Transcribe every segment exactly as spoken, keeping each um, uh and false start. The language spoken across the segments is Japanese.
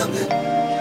Cabinet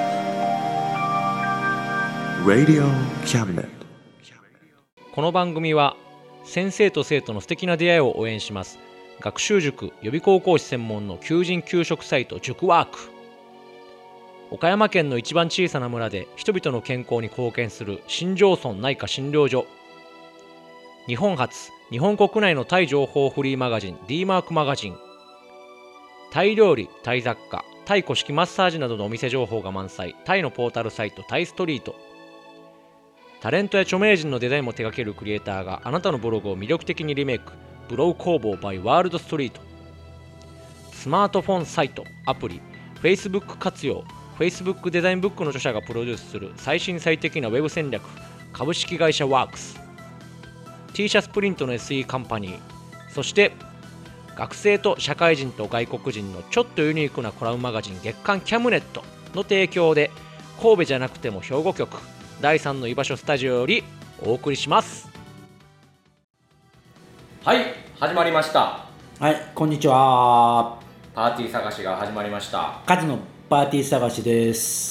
Radio Cabinet。 この番組は先生と生徒の素敵な出会いを応援します学習塾予備高校師専門の求人・求職サイト塾ワーク。岡山県の一番小さな村で人々の健康に貢献する新庄村内科診療所。日本初日本国内のタイ情報フリーマガジン D マークマガジン。タイ料理、タイ雑貨、タイ古式マッサージなどのお店情報が満載タイのポータルサイトタイストリート。タレントや著名人のデザインも手掛けるクリエイターがあなたのブログを魅力的にリメイクブログ工房 by ワールドストリート。スマートフォンサイト、アプリ、Facebook 活用Facebook デザインブックの著者がプロデュースする最新最適なウェブ戦略株式会社ワークス。 T シャツプリントの エスイー カンパニー。そして学生と社会人と外国人のちょっとユニークなコラムマガジン月刊キャムネットの提供で神戸じゃなくても兵庫局だいさんの居場所スタジオよりお送りします。はい、始まりました。 はい、こんにちは。 パーティー探しが始まりました。 カズのパーティー探しです。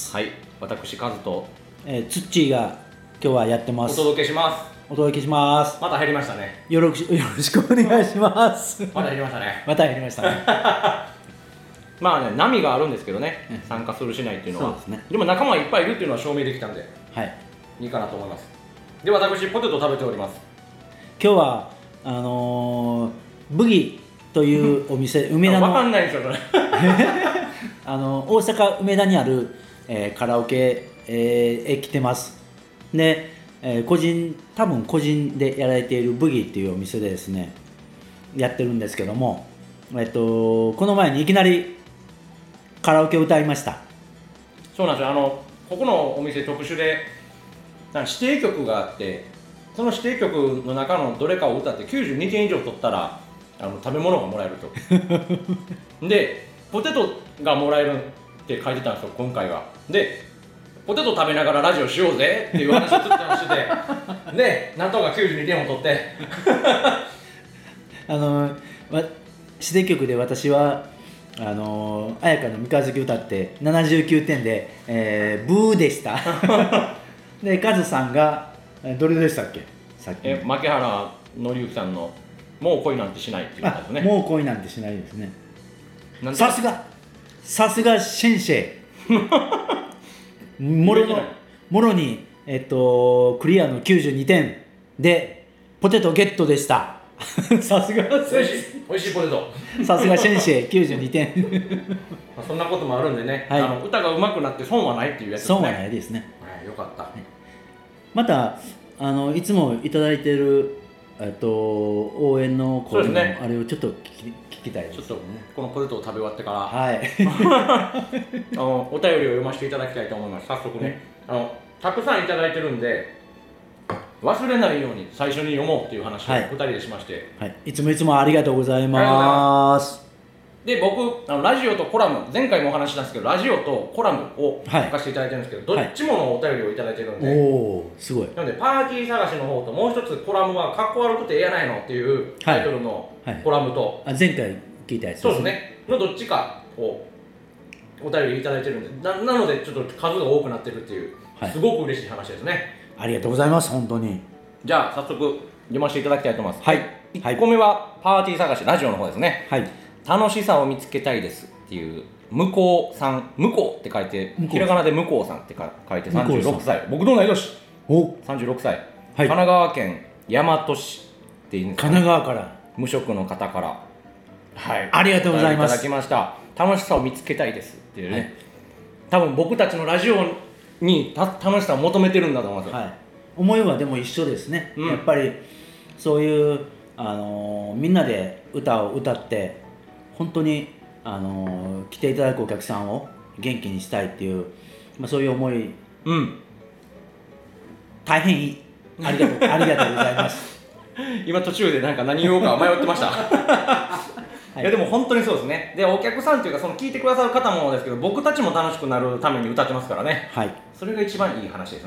はい、私カズと、 えー、ツッチーが今日はやってます。 お届けします。 お届けします。 また減りましたね。 よろしよろしくお願いします。 また減りましたね。 また減りましたね。 まあね、波があるんですけどね、参加するしないっていうのは。 そうですね。 でも仲間がいっぱいいるっていうのは証明できたんで、 はい、 いいかなと思います。で、私ポテト食べております。 今日はあのー、ブギというお店、梅田の分かんないんですよそれあの大阪梅田にある、えー、カラオケ、えー、へ来てます。で、えー、個人多分個人でやられているブギっていうお店でですねやってるんですけども、えっとこの前にいきなりカラオケを歌いました。 そうなんですよ。あのここのお店特殊でなんか指定曲があって、その指定曲の中のどれかを歌ってきゅうじゅうにてん以上取ったらあの食べ物がもらえるとでポテトがもらえるって書いてたんですよ今回は。でポテト食べながらラジオしようぜっていう話をずっとしててでなんとかきゅうじゅうにてんを取ってあの指定曲で私はあの綾香の三日月歌ってななじゅうきゅうてんで、えー、ブーでしたでカズさんがどれでしたっけさっきえ牧原紀之さんのもう恋なんてしないっていうことですね。 もう恋なんてしないですね。 さすがさすが先生もろのもろに、えっと、クリアのきゅうじゅうにてんでポテトゲットでした。さすがおいしいおいしいポテトさすが先生きゅうじゅうにてんまあそんなこともあるんでね、 はい、 あの歌が上手くなって損はないっていうやつですね。 損はないですね。 はい、よかった、はい、 またあのいつもいただいているえっと応援の声の、ね、あれをちょっと聞き、聞きたいですね。 ちょっとこのポテトを食べ終わってから、 はい、 あのお便りを読ませていただきたいと思います。早速ね、あのたくさんいただいてるんで忘れないように最初に読もうっていう話をふたりでしまして、 はいはい、いつもいつもありがとうございます。 で僕あのラジオとコラム前回もお話ししたんですけどラジオとコラムを書かせていただいてるんですけど、はい、どっちものお便りをいただいてるんで、 はい、おーすごい。 なのでパーティー探しの方ともう一つコラムはかっこ悪くてええやないのっていうタイトルのコラムと、 はいはい、あ前回聞いたやつですね。 そうですねのどっちかをお便りいただいてるんで な, なのでちょっと数が多くなってるっていう、はい、すごく嬉しい話ですね。 ありがとうございます本当に。 じゃあ早速読ませていただきたいと思います。 はい、 いっこめはパーティー探しラジオの方ですね。 はい、 楽しさを見つけたいですっていう向こうさん、向こうって書いてひらがなで向こうさんって書いてさんじゅうろくさい、僕と同い年おさんじゅうろくさい、はい、神奈川県大和市っていうんですか、ね、 神奈川から無職の方から、はい、 ありがとうございます。 いただきました。楽しさを見つけたいですっていうね、はい、多分僕たちのラジオにた楽しさを求めてるんだと思いますよ。はい、 思いはでも一緒ですね、うん、やっぱりそういう、あのー、みんなで歌を歌って本当に、あのー、来ていただくお客さんを元気にしたいっていう、まあ、そういう思い、うん、大変いいありがとうありがとうございます今途中でなんか何言おうか迷ってましたはい、いやでも本当にそうですね。でお客さんというかその聞いてくださる方もですけど僕たちも楽しくなるために歌ってますからね、はい、それが一番いい話ですね。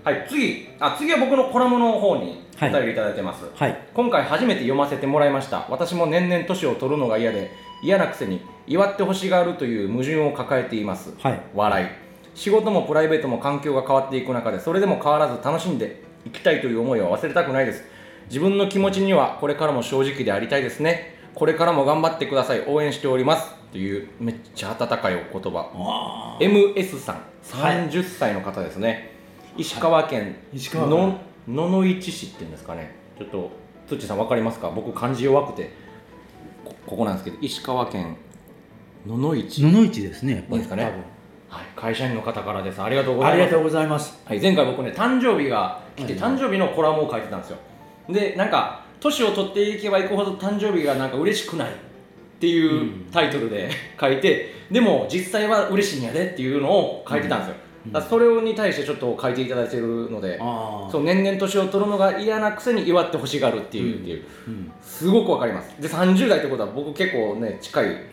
はい、次あ次は僕のコラムの方にお便りいただいてます、 はい、 今回初めて読ませてもらいました。私も年々年を取るのが嫌で嫌なくせに祝ってほしがるという矛盾を抱えています、 はい、 笑い。仕事もプライベートも環境が変わっていく中でそれでも変わらず楽しんでいきたいという思いは忘れたくないです。自分の気持ちにはこれからも正直でありたいですね。これからも頑張ってください、応援しておりますというめっちゃ温かいお言葉。 エムエス さんさんじゅっさいの方ですね、はい、石川県の野々市市っていうんですかね。ちょっとつっちーさん分かりますか？僕漢字弱くて こ, ここなんですけど、石川県野々市野々市ですね、やっぱりいいですかね、はい、会社員の方からです。ありがとうございます。 ありがとうございます、 はい、前回僕ね誕生日が来て、 はい、 誕生日のコラムを書いてたんですよ。でなんか年を取っていけばいくほど誕生日がなんか嬉しくないっていうタイトルで書いて、でも実際は嬉しいんやでっていうのを書いてたんですよ、うん、だからそれに対してちょっと書いていただいてるので、そう年々年を取るのが嫌なくせに祝ってほしがるっていう、うん、っていう、うん、すごくわかります。でさんじゅう代ってことは僕結構ね近い、うん、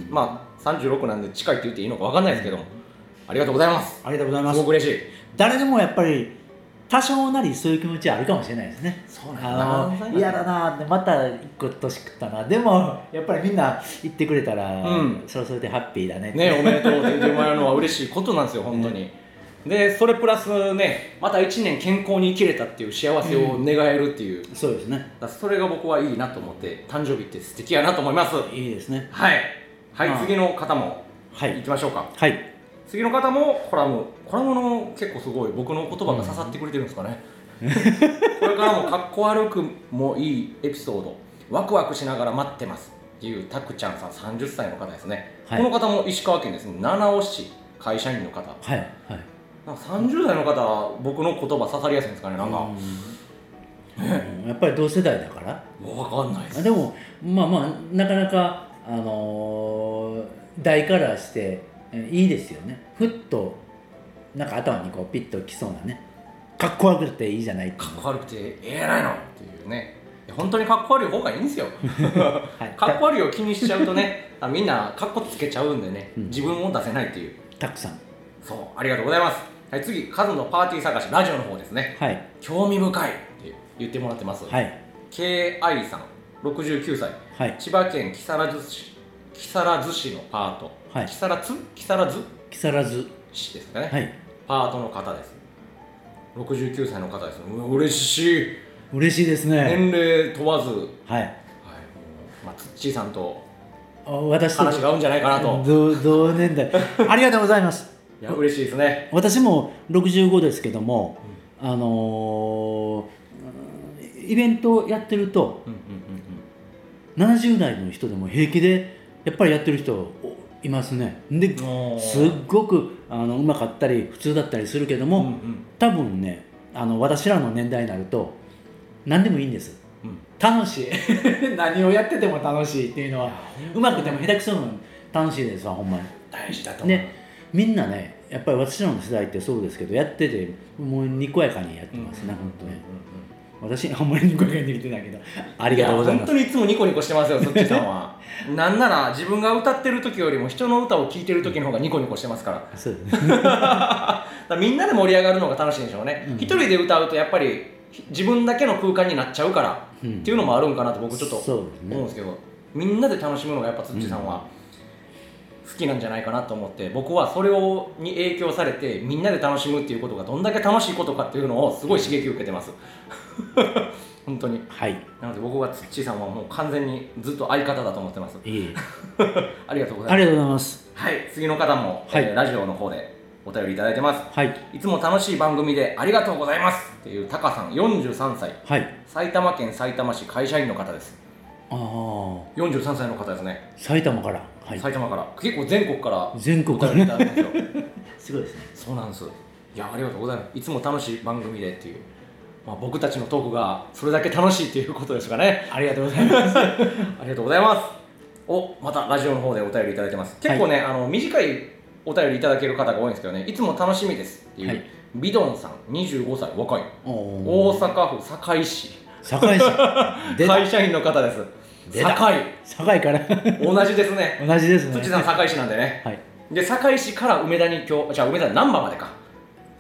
まあさんじゅうろくなんで近いって言っていいのかわかんないですけども、ありがとうございます。 ありがとうございます。 すごく嬉しい。 誰でもやっぱり多少なりそういう気持ちはあるかもしれないですね。 そうなんだ。 嫌だなってまた一個年食ったな。でもやっぱりみんな言ってくれたら、うん、それはそれでハッピーだねって。 ね、おめでとうって言ってもらえるのは嬉しいことなんですよ本当に。うん、でそれプラスね、またいちねん健康に生きれたっていう幸せを願えるっていう。うん、 そうですね。 だそれが僕はいいなと思って、誕生日って素敵やなと思います。 いいですね。 はいはい、まあ、次の方も行きましょうか。 はい。 次の方もコラムコラムの結構すごい僕の言葉が刺さってくれてるんですかね。うん、これからもかっこ悪くもいいエピソードワクワクしながら待ってますっていうたくちゃんさんさんじゅっさいの方ですね。はい、この方も石川県ですね、七尾市会社員の方。 はいはい。 なんかさんじゅう代の方は僕の言葉刺さりやすいんですかね。なんかうんやっぱり同世代だから分かんないです。 でもまあまあなかなかあのー、代からしていいですよね。ふっとなんか頭にこうピッときそうなね、かっこ悪くていいじゃないっていう。 かっこ悪くてええやないのっていうね。本当にかっこ悪い方がいいんですよ、はい、かっこ悪いを気にしちゃうとねみんなかっこつけちゃうんでね、うん、自分を出せないっていう。たくさんそうありがとうございます。はい、次カズのパーティー探しラジオの方ですね。はい、興味深いって言ってもらってます。はい、ケーアイ さんろくじゅうきゅうさい、はい、千葉県木更津市木更津市のパート、はい、木更津木更津木更津市ですかね、はい、パートの方です。ろくじゅうきゅうさいの方です。う嬉しい嬉しいですね。 年齢問わず、はい、はい、まあ、つっちーさんと話が合うんじゃないかなと。 同, 同年代ありがとうございます。 いや嬉しいですね。 私もろくじゅうごですけども、うん、あのー、イベントやってると、うんうんうんうん、ななじゅう代の人でも平気でやっぱりやってる人いますね。ですっごくあのうまかったり普通だったりするけども、うんうん、多分ねあの私らの年代になると何でもいいんです、うん、楽しい何をやってても楽しいっていうのはうまくても下手くそも楽しいですわ。ほんまに大事だと思う。 ね、みんなねやっぱり私らの世代ってそうですけどやっててもうにこやかにやってますね、うん、本当ね、うんうん、私あんまりにこやかにできてないけどありがとうございます。 本当にいつもニコニコしてますよそっちさんはなんなら自分が歌ってる時よりも人の歌を聴いてる時の方がニコニコしてますから。そうですねだみんなで盛り上がるのが楽しいんでしょうね、うん、一人で歌うとやっぱり自分だけの空間になっちゃうから、うん、っていうのもあるんかなと僕ちょっと思うんですけど、ね、みんなで楽しむのがやっぱつっちさんは好きなんじゃないかなと思って、僕はそれをに影響されてみんなで楽しむっていうことがどんだけ楽しいことかっていうのをすごい刺激を受けてます本当に。はい。なので僕はつっちーさんはもう完全にずっと相方だと思ってます。いいありがとうございます。 ありがとうございます。 はい、次の方も、はい、えー、ラジオの方でお便りいただいてます。はい。いつも楽しい番組でありがとうございますっていうタカさんよんじゅうさんさい、はい、埼玉県さいたま市会社員の方です。ああ。よんじゅうさんさいの方ですね。 埼玉から。はい、 埼玉から結構全国から全国からいただくんですよすごいですね。 そうなんです。いやありがとうございます。いつも楽しい番組でっていう、まあ、僕たちのトークがそれだけ楽しいっていうことですかね。 ありがとうございますありがとうございます。おまたラジオの方でお便りいただいてます。結構ね、はい、あの短いお便りいただける方が多いんですけどね、いつも楽しみですっていう、はい、ビドンさんにじゅうごさい若い大阪府堺市堺市会社員の方です。堺堺から同じですね。 同じですね。 土さん堺市なんでね、はい、で堺市から梅田に今日じゃあ梅田難波までか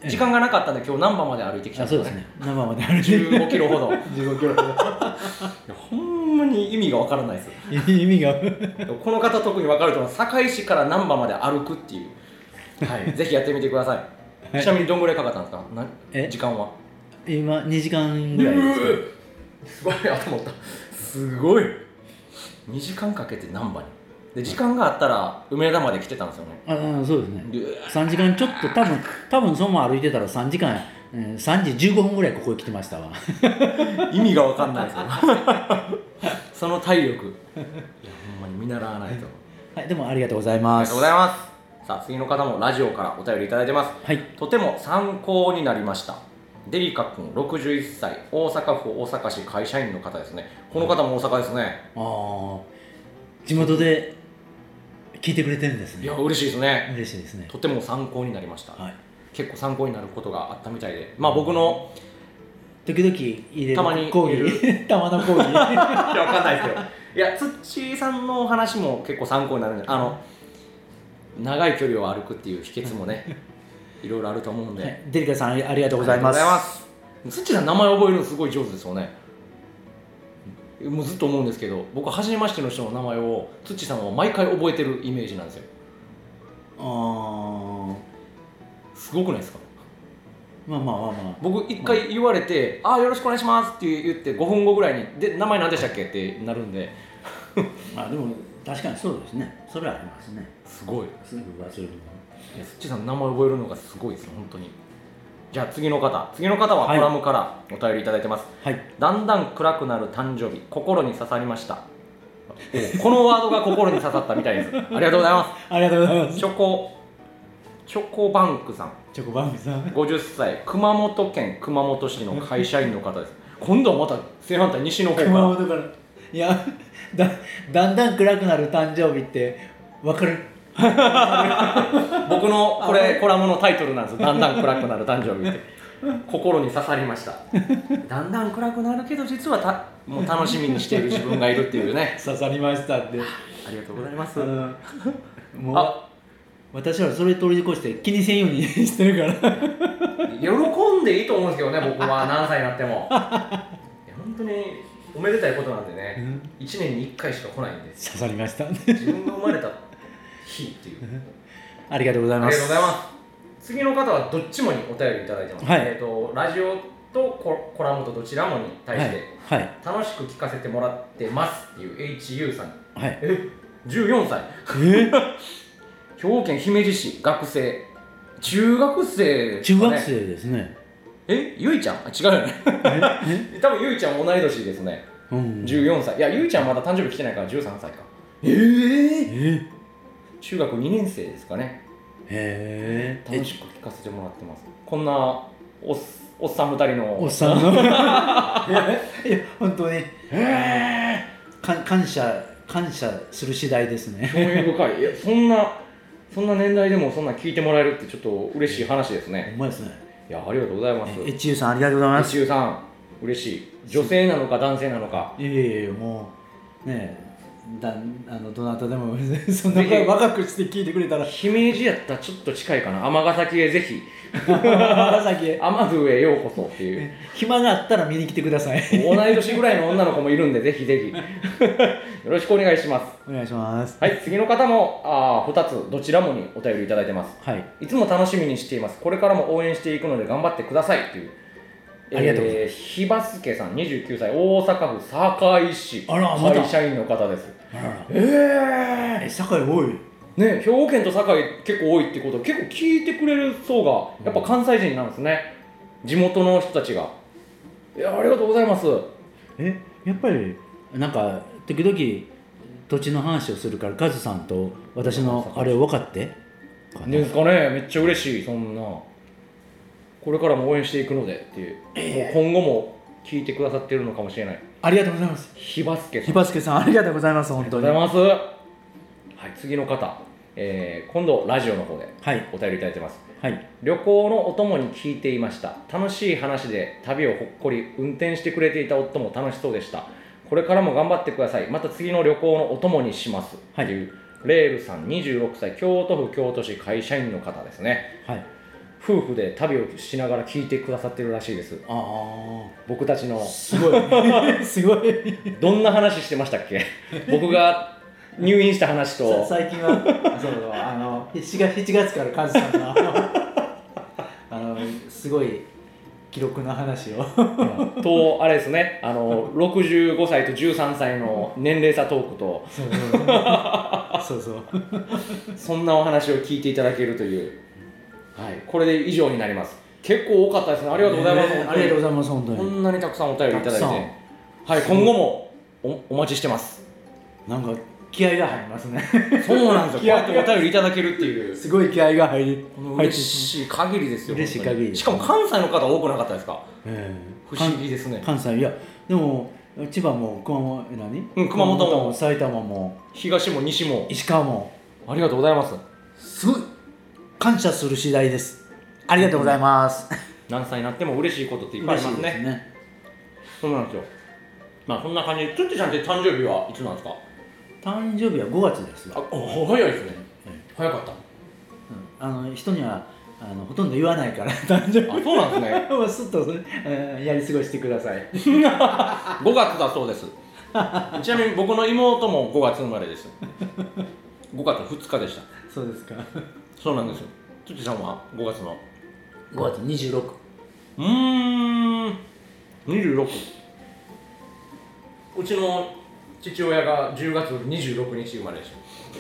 時間がなかったんで今日難波まで歩いてきたんあ、そうですね。難波まで歩いてじゅうごキロほどじゅうごキロほど。 いやほんまに意味がわからないです意味がこの方特に分かると思います。堺市から難波まで歩くっていうはいぜひやってみてください、はい、ちなみにどんぐらいかかったんですかなえ時間は今にじかんぐらいですすごい頭ったすごいにじかんかけて難波にで時間があったら梅田まで来てたんですよね。 ああそうですね。さんじかんちょっと多分多分そのまま歩いてたらさんじかん、うん、さんじじゅうごふんぐらいここへ来てましたわ意味が分かんないですよその体力いやほんまに見習わないとはいでもありがとうございます。 ありがとうございます。さあ次の方もラジオからお便りいただいてます。 はいとても参考になりました。デリカ君ろくじゅういっさい大阪府大阪市会社員の方ですね。この方も大阪ですね。 ああ地元で聞いてくれてるんですね。 いや嬉しいですね。 嬉しいですね。 とても参考になりました、 はい、 結構参考になることがあったみたいで、まあ僕の時々入れるたまに講義たまの講義いや分かんないですよ。いやつっちーさんのお話も結構参考になるんで、あの長い距離を歩くっていう秘訣もねいろいろあると思うんで、はい、 デリカさんありがとうございます。ありがとうございます。 つっちーさん名前覚えるのすごい上手ですよね。もうずっと思うんですけど、僕初めましての人の名前をつっちーさんは毎回覚えてるイメージなんですよ。 ああすごくないですか。 まあまあまあまあ僕一回言われて、まあ、あよろしくお願いしますって言ってごふんごぐらいにで名前何でしたっけってなるんでまあでも確かにそうですね。それはありますね。 すごいすぐ忘れるの。 いやつっちーさんの名前覚えるのがすごいです本当に。じゃあ次の方次の方はコラムからお便りいただいてます、はい、だんだん暗くなる誕生日心に刺さりました。このワードが心に刺さったみたいです。ありがとうございます。 ありがとうございます。 チョコチョコバンクさんチョコバンクさんごじゅっさい熊本県熊本市の会社員の方です。今度はまた正反対西の方から熊本からいや だ, だんだん暗くなる誕生日って分かる僕のこれコラムのタイトルなんです。だんだん暗くなる誕生日って心に刺さりました。だんだん暗くなるけど実はたもう楽しみにしている自分がいるっていうね刺さりましたってありがとうございます。 もうあ私はそれ通り越して気にせんようにしてるから喜んでいいと思うんですけどね僕は何歳になってもいや本当におめでたいことなんでね、うん、いちねんにいっかいしか来ないんで刺さりました自分が生まれた日っていうありがとうございます。 ありがとうございます。次の方はどっちもにお便りいただいてます、はい、えーとラジオと コ, コラムとどちらもに対して、はいはい、楽しく聞かせてもらってますっていう エイチユー さん、はい、えじゅうよんさいえ兵庫県姫路市学生中学生ですかね。 中学生ですね。 えゆいちゃんあ違うよねえ多分ゆいちゃん同い年ですね、うん、じゅうよんさい。いやゆいちゃんまだ誕生日来てないからじゅうさんさいか。えー、え中学にねん生ですかね。 へえ楽しく聞かせてもらってます。こんな お, おっさんふたりのおっさんのいや本当にへ感謝感謝する次第ですね。 興味深い。いやそんなそんな年代でもそんな聞いてもらえるってちょっと嬉しい話ですね。 ほんまですね。 いやありがとうございます。 エチユーさんありがとうございます。 エチユーさん嬉しい。女性なのか男性なのか。 いやいやいやもうねえだあのどなたでもそんな若くして聞いてくれたら姫路やったらちょっと近いかな。尼崎へぜひ尼崎へ尼宮へようこそっていう暇があったら見に来てください。 同い年ぐらいの女の子もいるんでぜひぜひよろしくお願いします。 お願いします。 はい次の方もあふたつどちらもにお便りいただいてます、はい、いつも楽しみにしています。これからも応援していくので頑張ってくださいというありがとうございます。 ひばすけさんにじゅうきゅうさい大阪府堺市会社員の方です。 あららえー、堺多いね。兵庫県と堺結構多いってことは結構聞いてくれる層がやっぱ関西人なんですね、うん、地元の人たちが。いやありがとうございます。 えやっぱりなんか時々土地の話をするからカズさんと私のあれを分かってですかね。めっちゃ嬉しい。そんなこれからも応援していくのでっていう、えー、もう今後も聞いてくださってるのかもしれない。 ありがとうございます。 ひばすけさんひばすけさんありがとうございます。本当にありがとうございます。はい次の方、えー、今度ラジオの方でお便りいただいてます、はい、旅行のお供に聞いていました。楽しい話で旅をほっこり運転してくれていた夫も楽しそうでした。これからも頑張ってください。また次の旅行のお供にします、はい、っていうレールさんにじゅうろくさい京都府京都市会社員の方ですね、はい、 夫婦で旅をしながら聞いてくださってるらしいです。 ああ僕たちのすごいすごいどんな話してましたっけ僕が入院した話と最近はそうあのしちがつからカズさんのあのあのすごい記録の話をとあれですね、あのろくじゅうごさいとじゅうさんさいの年齢差トークとそうそうそんなお話を聞いていただけるという、はい、これで以上になります。結構多かったですね。ありがとうございます、 えー、ありがとうございます。本当にこんなにたくさんお便りいただいて、はい、今後も お, お待ちしてます。 なんか気合が入りますねそうなんですよ。こうやってお便りいただけるっていうすごい気合が入り嬉しい限りですよ。 嬉しい限りです。 しかも関西の方多くなかったですか。 えー、不思議ですね。 関西いやでも千葉も熊本何、 うん、熊本も埼玉も東も西も石川もありがとうございます。 すごい感謝する次第です。ありがとうございます。 何歳になっても嬉しいことっていっぱいありますね。 嬉しいですね。 そうなんですよ。まあそんな感じで、つっちちゃんって誕生日はいつなんですか。 誕生日はごがつですよ。 あ、早いですね、うん、早かった、 うん、あの人にはあのほとんど言わないから誕生日。 あ、そうなんですねもうすっと、えー、やり過ごしてくださいごがつだそうですちなみに僕の妹もごがつ生まれですごがつふつかでした。 そうですか。 そうなんですよ。つっちさんはごがつのごがつにじゅうろく。 うーんにじゅうろく。うちの父親がじゅうがつにじゅうろくにち生まれで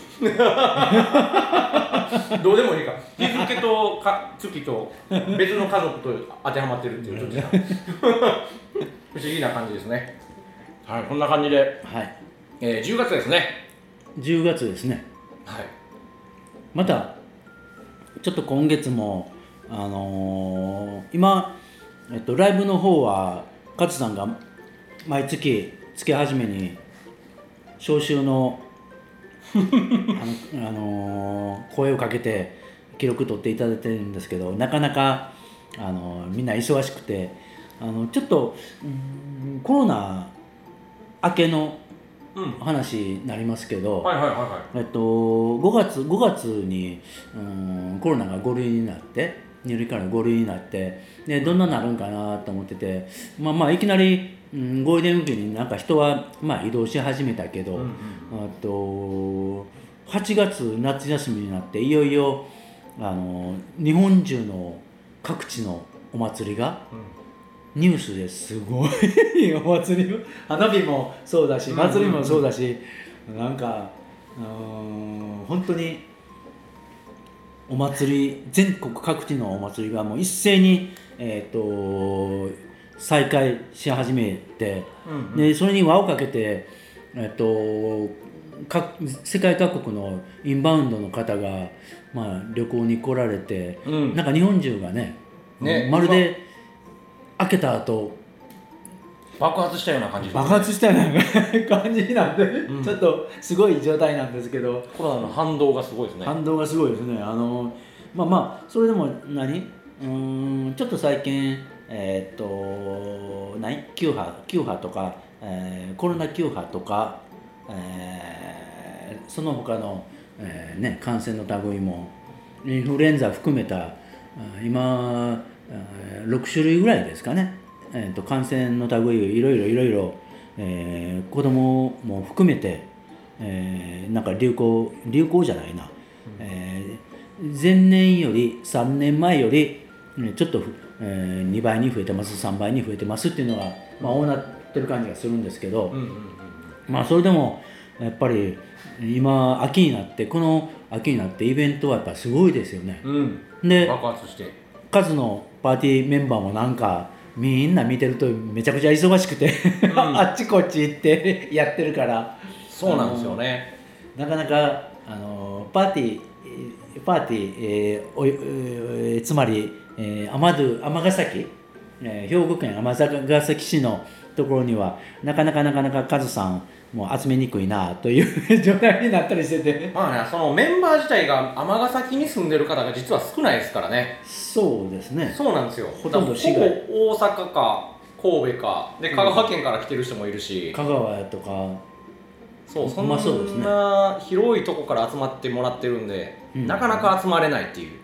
したどうでもいいか、日付とか月と別の家族と当てはまってるっていうちょっと不思議な感じですね。はい、こんな感じで、 はいえー、じゅうがつですね。 じゅうがつですね。 はい。 またちょっと今月もあのー、今、えっと、ライブの方は勝さんが毎月月初めに招集のあの、あのー、声をかけて記録取っていただいてるんですけど、なかなか、あのー、みんな忙しくて、あのちょっとうんコロナ明けの話になりますけど、えっと、ごがつごがつにうんコロナがご類になってに類からご類になってでどんななるんかなと思ってて、まあまあいきなり、うん、ゴールデンウィークになんか人は、まあ、移動し始めたけど、うんうん、あとはちがつ夏休みになっていよいよあの日本中の各地のお祭りが、うん、ニュースですごいお祭り花火もそうだし祭りもそうだし、うんうんうん、なんかうん本当にお祭り全国各地のお祭りがもう一斉に、えー、と再開し始めて、うんうん、でそれに輪をかけて、えー、と各世界各国のインバウンドの方が、まあ、旅行に来られて、うん、なんか日本中が ね, ねまるで開けた後爆発したような感じ、ね、 爆発したような感じなんで、うん、ちょっとすごい状態なんですけど、 コロナの反動がすごいですね。 反動がすごいですね。あのまあまあそれでも何うーんちょっと最近えー、っと何きゅう波きゅう波とか、えー、コロナきゅう波とか、えー、その他の、えーね、感染の類もインフルエンザ含めた今ろくしゅるいぐらいですかね、えー、と感染の類いろいろいろいろ、えー、子供も含めて、えー、なんか流行流行じゃないな、うんえー、前年よりさんねんまえよりちょっと、えー、にばいに増えてますさんばいに増えてますっていうのが、まあ、多なってる感じがするんですけど、うんうんうん、まあそれでもやっぱり今秋になってこの秋になってイベントはやっぱすごいですよね、 うん、 で爆発して数のパーティーメンバーもなんかみんな見てるとめちゃくちゃ忙しくて、うん、あっちこっち行ってやってるからそうなんですよね。 なかなかあのパーティーパーティー、えーおえー、つまり、えー、尼崎、えー、兵庫県尼崎市のところにはなかなかなかなか数さんもう集めにくいなという状態になったりしてて、 まあね、そのメンバー自体が尼崎に住んでる方が実は少ないですからね。 そうですね。 そうなんですよ。 ほとんど市外、 大阪か神戸かで香川県から来てる人もいるし、 うん、香川とかそうそんな、まあそうですね、広いとこから集まってもらってるんで、うん、なかなか集まれないっていう。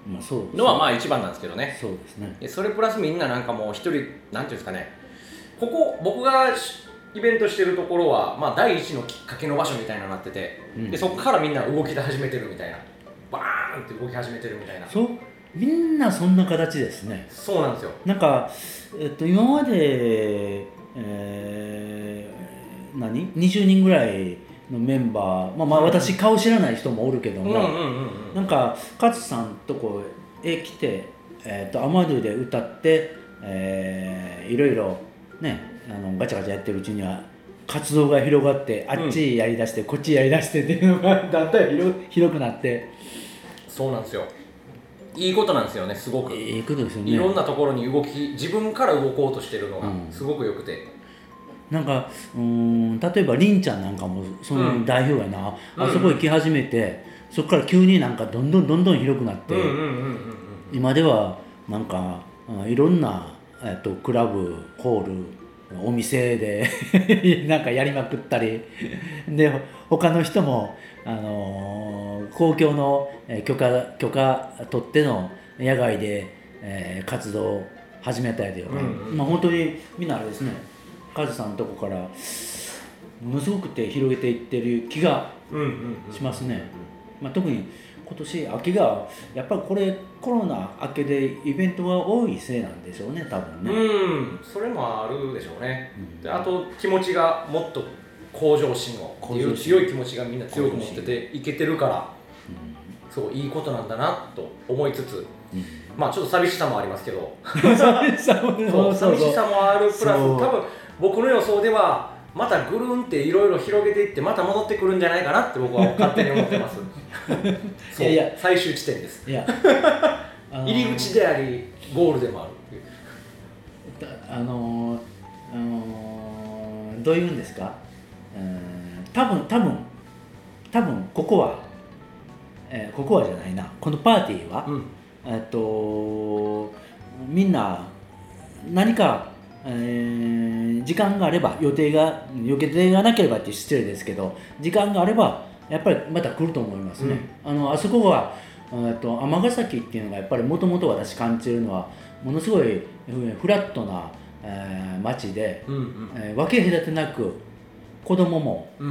まあそうのはまあ一番なんですけどね。 そうですね。 でそれプラスみんななんかもう一人なんていうんですかね、ここ僕がイベントしてるところは、まあ、第一のきっかけの場所みたいなのになってて、うん、でそこからみんな動き出始めてるみたいな、バーンって動き始めてるみたいな。 そう、みんなそんな形ですね。 そうなんですよ。 なんか、えっと、今まで、えー、何にじゅうにんぐらいのメンバー、まあ、まあ私顔知らない人もおるけども、なんか勝さんとこへ来て、えー、とアマドゥで歌って、えー、いろいろねあのガチャガチャやってるうちには活動が広がって、あっちやりだして、うん、こっちやりだしてっていうのがだんだん 広, 広くなって、 そうなんですよ。いいことなんですよね、すごく。 いいことですよね。 いろんなところに動き、自分から動こうとしてるのがすごくよくて、 うん、なんかうーん例えばりんちゃんなんかもその代表やな、うん、あそこ行き始めて、うん、そこから急になんかどんどんどんどん広くなって、今ではなんかいろんな、えっと、クラブホールお店でなんかやりまくったりで他の人も、あのー、公共の許可許可取っての野外で、えー、活動を始めたりとか、うんうん、まあ本当にみんなあれですね、カズさんのとこからものすごく手広げていってる気がしますね。まあ、特に今年秋がやっぱりこれコロナ明けでイベントが多いせいなんでしょうね、多分ね。 うん、それもあるでしょうね、うん、であと気持ちがもっと向上心をっていう強い気持ちがみんな強く持ってていけてるから、うん、そういいことなんだなと思いつつ、うん、まあちょっと寂しさもありますけど寂しさも寂しさもあるプラス多分僕の予想ではまたぐるんっていろいろ広げていってまた戻ってくるんじゃないかなって僕は勝手に思ってますそう、いやいや最終地点です。いや入り口でありゴールでもある。 あのーあのー、どういうんですか、うん多分多分多分ここは、えー、ここはじゃないな、このパーティーは、うん、えっとみんな何かえー、時間があれば予定が予定がなければって失礼ですけど、時間があればやっぱりまた来ると思いますね、うん、あのあそこは尼崎っていうのがやっぱりもともと私感じるのはものすごいフラットな、えー、街で、うんうんえー、分け隔てなく子供も、うん、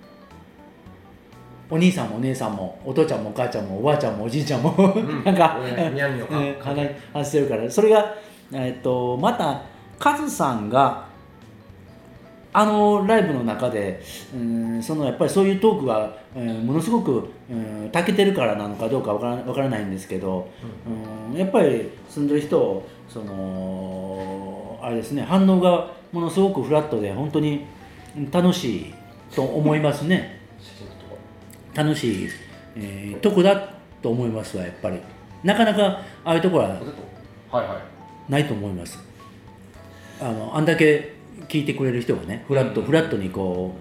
お兄さんもお姉さんもお父ちゃんもお母ちゃんもおばあちゃんもおじいちゃんも、うん、なんか話してるから、それが、えー、とまたカズさんがあのライブの中で、うん、そのやっぱりそういうトークが、うん、ものすごく、うん、長けてるからなのかどうかわから、わからないんですけど、うんうん、やっぱり住んでる人そのあれですね、反応がものすごくフラットで本当に楽しいと思いますね楽しい、えー、とこだと思いますわ。やっぱりなかなかああいうところはないと思います。あのあんだけ聞いてくれる人がね、フラット、うん、フラットにこ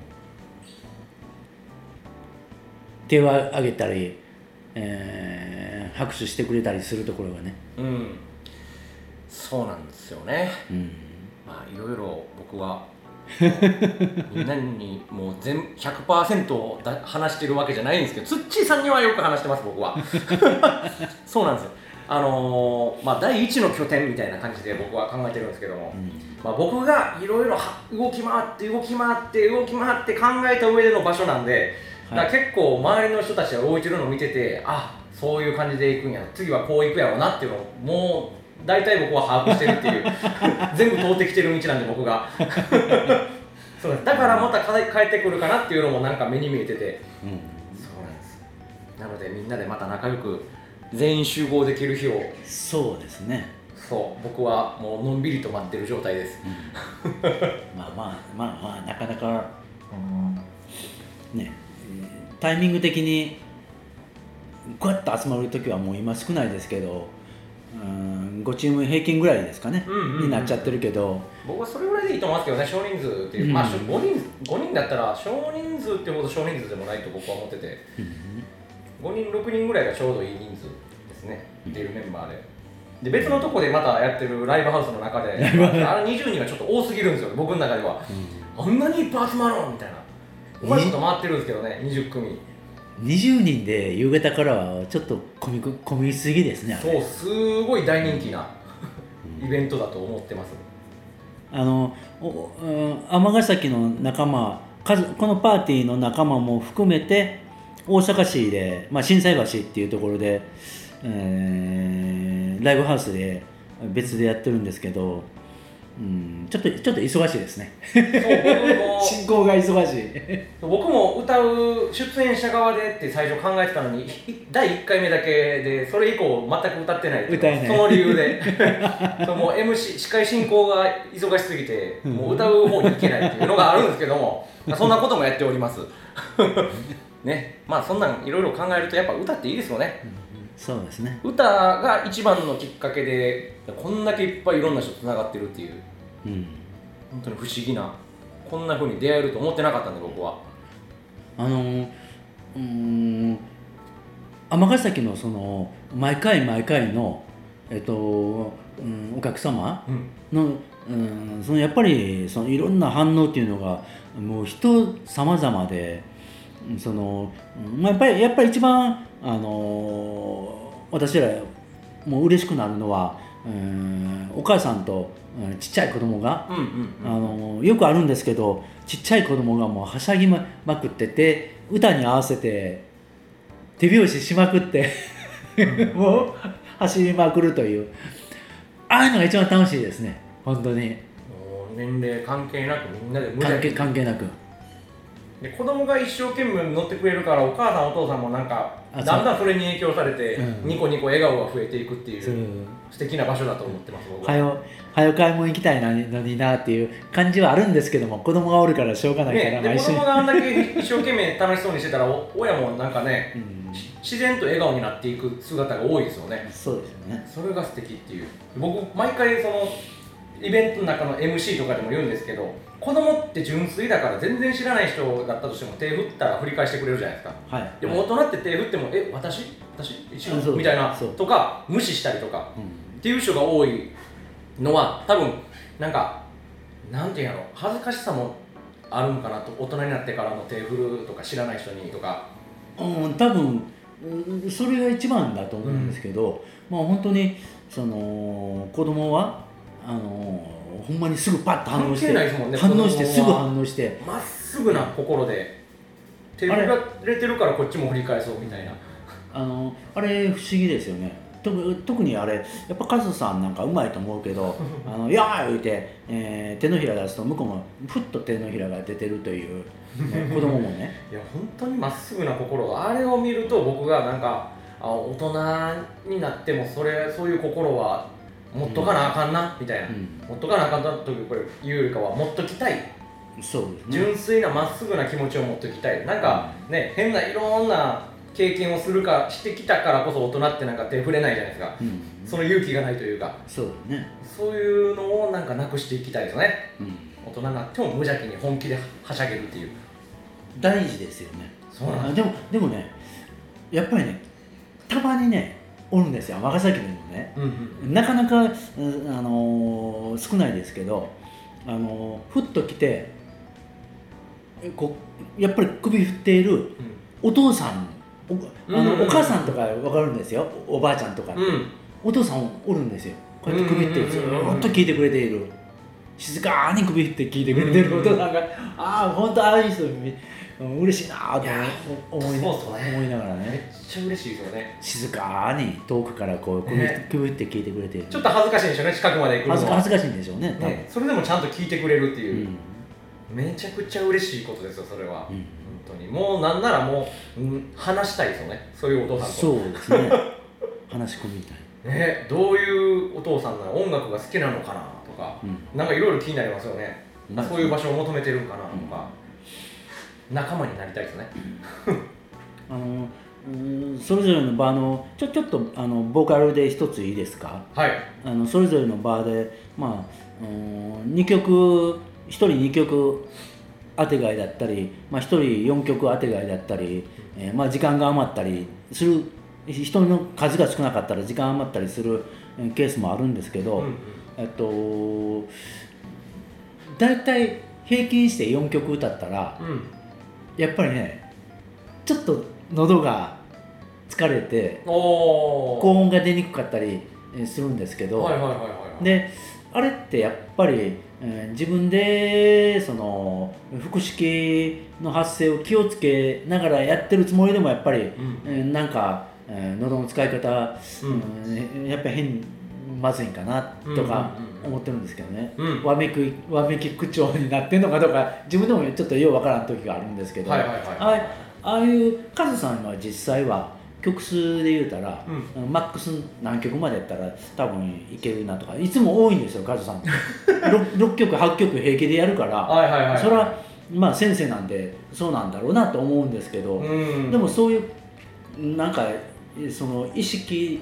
う手を挙げたり、えー、拍手してくれたりするところがね、 うん、そうなんですよね、うん、まあいろいろ僕はみんなにもう全 ひゃくパーセント だ話してるわけじゃないんですけど、ツッチーさんにはよく話してます僕はそうなんですよ。あのーまあ、第一の拠点みたいな感じで僕は考えてるんですけども、うんまあ、僕がいろいろ動き回って動き回って動き回って考えた上での場所なんで、はい、だから結構周りの人たちが動いてるのを見てて、あ、そういう感じで行くんや、次はこう行くやろうなっていうのをもう大体僕は把握してるっていう全部通ってきてる道なんで僕がそうです。だからまた帰ってくるかなっていうのもなんか目に見えてて、うん、そうなんです。なのでみんなでまた仲良く全員集合できる日を。 そうですね。 そう僕はもうのんびりと待ってる状態です、 うん、まあまあまあまあなかなか、うん、ねタイミング的にグワッと集まるときはもう今少ないですけど、うん、ごチーム平均ぐらいですかね、うんうんうん、になっちゃってるけど、 僕はそれぐらいでいいと思いますけどね、少人数っていう、うん、まあごにん、ごにんだったら少人数ってほど少人数でもないと僕は思ってて、うん、ごにんろくにんぐらいがちょうどいい人数ですね、っていうメンバーで。で別のとこでまたやってるライブハウスの中であのにじゅうにんがちょっと多すぎるんですよ僕の中では、うん、あんなにいっぱい集まろうみたいなうまいこと回ってるんですけどねにじゅっくみにじゅうにんで夕方からはちょっと混み込みすぎですね。あれそうすごい大人気なイベントだと思ってます。 あの尼崎の仲間、このパーティーの仲間も含めて大阪市で、まあ、心斎橋っていうところで、えー、ライブハウスで別でやってるんですけど、うん、ちょっとちょっと忙しいですね。 そう僕も進行が忙しい。 僕も歌う出演者側でって最初考えてたのにだいいっかいめだけで、それ以降全く歌ってないっていう歌えないその理由でそうもう エムシー 司会進行が忙しすぎてもう歌う方に行けないっていうのがあるんですけどもそんなこともやっておりますね。まあそんなんいろいろ考えるとやっぱ歌っていいですよね。 そうですね。 歌が一番のきっかけでこんだけいっぱいいろんな人とつながってるっていう、 うん、 本当に不思議な、こんな風に出会えると思ってなかったんで僕は。あのー、うーん尼崎のその毎回毎回の、えっとうん、お客様の、うん、そのやっぱりそのいろんな反応っていうのがもう人様々で、その、まあ、やっぱりやっぱり一番あのー、私らもう嬉しくなるのは、うん、お母さんと、うん、ちっちゃい子供が、 うんうんうん、 あのー、よくあるんですけど、ちっちゃい子供がもうはしゃぎ ま, まくってて歌に合わせて手拍子しまくってもう走りまくるという、ああいうのが一番楽しいですね。本当にもう年齢関係なくみんなで無邪気に関係なくで子供が一生懸命乗ってくれるから、お母さんお父さんもなんかだんだんそれに影響されて、うん、ニコニコ笑顔が増えていくっていう素敵な場所だと思ってます。僕ははよはよ買い物行きたいのになっていう感じはあるんですけども、子供がおるからしょうがないから、 ね、で子供があんだけ一生懸命楽しそうにしてたら親もなんかね、うん、自然と笑顔になっていく姿が多いですよね。 そうですよね。 それが素敵っていう、僕毎回そのイベントの中の エムシー とかでも言うんですけど、子供って純粋だから全然知らない人だったとしても手振ったら振り返してくれるじゃないですか、はい、でも大人って手振ってもえ私私一応みたいなとか無視したりとか、うん、っていう人が多いのは多分なんかなんていうんやろ、恥ずかしさもあるんかなと、大人になってからの手振るとか知らない人にとか、 うん、多分それが一番だと思うんですけど、うん、まあ本当にその子供はあのほんまにすぐパッと反応して、ね、反応してすぐ反応してまっすぐな心で手振られてるからこっちも振り返そうみたいな、 あのあれ不思議ですよね。特にあれやっぱカズさんなんかうまいと思うけど「あのやー!」言うて、えー、手のひら出すと向こうもふっと手のひらが出てるという、ね、子供もねいや本当にまっすぐな心が、あれを見ると僕がなんかあ大人になってもそれそういう心は持っとかなあかんな、うん、みたいな、うん、持っとかなあかんなとこれ言うよりかは持っときたい、 そうですね、 純粋なまっすぐな気持ちを持っときたい。なんかね、変ないろんな経験をするかしてきたからこそ大人ってなんか手触れないじゃないですか、うん、その勇気がないというか、 そうだね、 そういうのをなんかなくしていきたいですよね、うん、大人になっても無邪気に本気ではしゃげるっていう大事ですよね。 そうなんあでもでもね、やっぱりねたまにねおるんですよ、尼崎にもね、うんうん、なかなか、あのー、少ないですけど、あのー、ふっと来てこやっぱり首振っているお父さん、お, あの、うんうん、お母さんとか分かるんですよ、おばあちゃんとかって、うん、お父さんおるんですよ、こうやって首振ってずーっと聞いてくれている、静かに首振って聞いてくれてるお父さんが、ああ本当ああいう人嬉しいなと思 い, 思いながらね、 めっちゃ嬉しいですよね。 静かに遠くからこう首振って聞いてくれてる、 ちょっと恥ずかしいんでしょうね、近くまで来るのは恥ずかしいんでしょう ね, ね、それでもちゃんと聞いてくれるっていう、うん、めちゃくちゃ嬉しいことですよそれは、うん、本当にもうなんならもう、うん、話したいですよね、そういうお父さんと。 そうですね話し込みたいね、どういうお父さんなの、音楽が好きなのかなとか、うん、なんかいろいろ気になりますよね、うん、そういう場所を求めてるかなとか、うん、仲間になりたいですねあのうんそれぞれのバーのちょちょっとあのボーカルで一ついいですか。 はい。 あのそれぞれのバーでまあうんにきょくひとりにきょく当てがいだったり、まあ、ひとりよんきょく当てがいだったり、えーまあ、時間が余ったりする、人の数が少なかったら時間余ったりするケースもあるんですけど、うんうん、えっとだいたい平均してよんきょく歌ったら、うん、やっぱりねちょっと喉が疲れてお高音が出にくかったりするんですけど、 はいはいはいはいはいであれってやっぱり、えー自分でその腹式の発声を気をつけながらやってるつもりでもやっぱり、 んえーなんか、えー喉の使い方、うんやっぱり変まずいんかなとか思ってるんですけどね、 うんわめくわめき口調になってんのかどうか自分でもちょっとようわからん時があるんですけど、 はいはいはいはいああああいうカズさんは実際は曲数で言うたら、マックス何曲までやったら多分いけるなとかいつも多いんですよカズさん 6, ろっきょくはっきょく平気でやるから、 はいはいはいはいそれはまあ先生なんでそうなんだろうなと思うんですけど、 うんでもそういうなんかその意識